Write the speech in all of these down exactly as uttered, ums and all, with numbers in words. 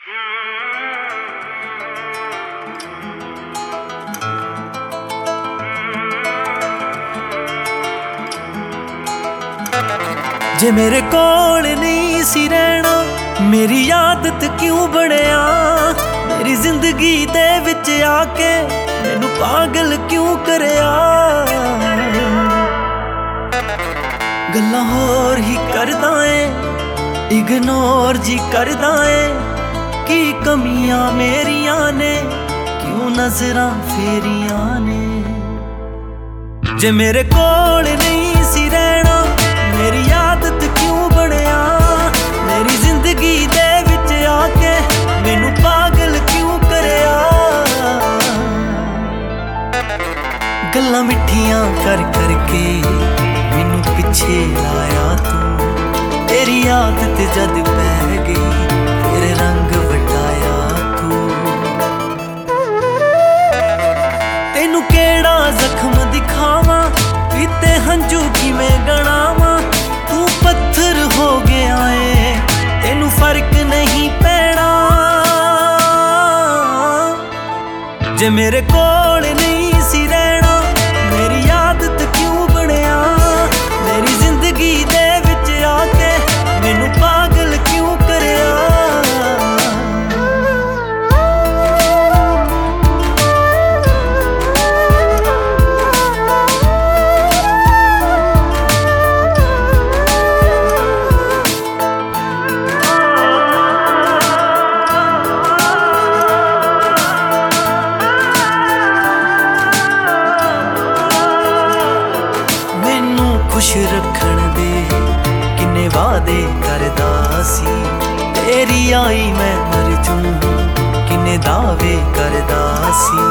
जे मेरे कोल नहीं सी रहना मेरी आदत क्यों बनिया, मेरी जिंदगी दे विच आके मैनू पागल क्यों करया। गल्लां होर ही करदा ऐ इग्नोर जी करदा ऐ, की कमियां मेरियां ने क्यों नजरां फेरियां ने। जे मेरे कोल नहीं सी रहना मेरी आदत क्यों बनिया, मेरी जिंदगी दे विच आके मैनू पागल क्यों करया। गल्लां मिठियां कर करके मैनू पिछे लाया तू, तेरी आदत जद पै गई फिर रंग वटाया तू। तेनू केड़ा जख्म दिखावां पीते हंजू किवें गणावां, तू पत्थर हो गया है तेनू फर्क नहीं पैना। जे मेरे कोल नहीं सी रहना मेरी आदत क्यों बनिया, मेरी जिंदगी दे विच आके मैनू पागल क्यों करया। खुश रखण दे किन्ने वादे करदा सी, तेरी आई मैं मर जूं किन्ने दावे करदा सी।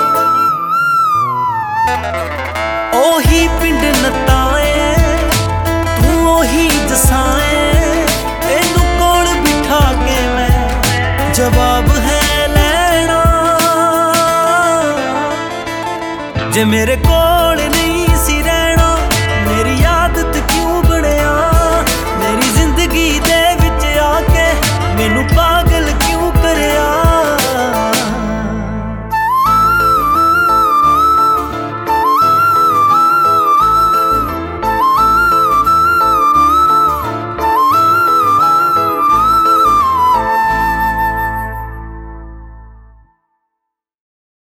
ओही पिंड नताए तू ओही जसाए, तेनू कोल बिठा के मैं जवाब है लेना। जे मेरे को